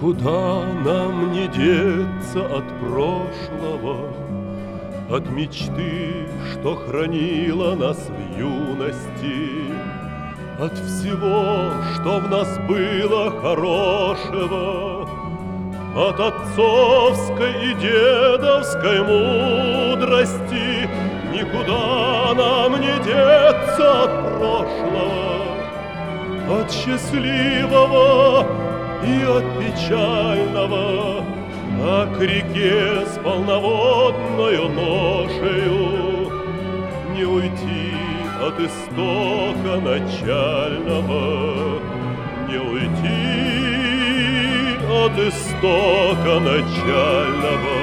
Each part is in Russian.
Никуда нам не деться от прошлого, от мечты, что хранила нас в юности, от всего, что в нас было хорошего, от отцовской и дедовской мудрости. Никуда нам не деться от прошлого, от счастливого и от печального, а к реке с полноводною ношею не уйти от истока начального, не уйти от истока начального.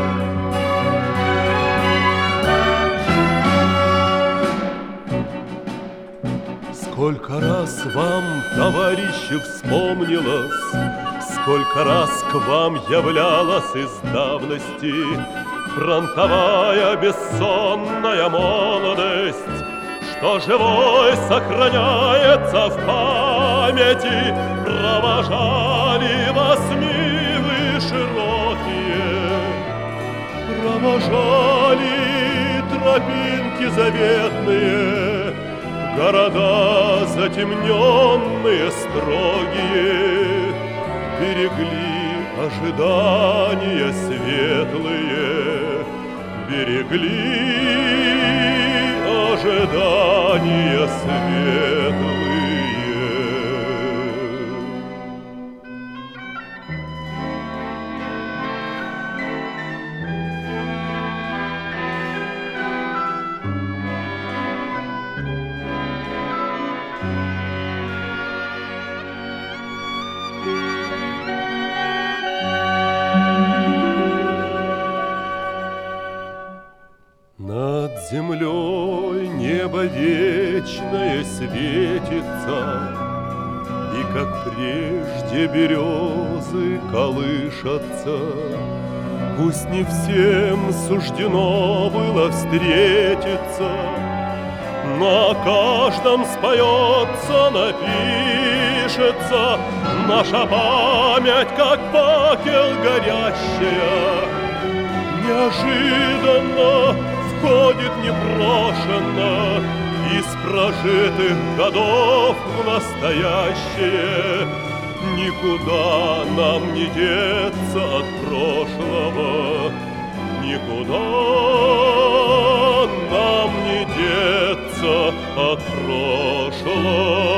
Сколько раз вам, товарищи, вспомнилось, сколько раз к вам являлась из давности фронтовая бессонная молодость, что живой сохраняется в памяти. Провожали вас милые широкие, провожали тропинки заветные, города затемненные, строгие, берегли ожидания светлые, берегли ожидания светлые. Над землей небо вечное светится, и, как прежде, березы колышатся. Пусть не всем суждено было встретиться, но о каждом споется, напишется наша память, как факел горящая. Неожиданно входит непрошенно из прожитых годов в настоящее. Никуда нам не деться от прошлого, никуда нам не деться от прошлого.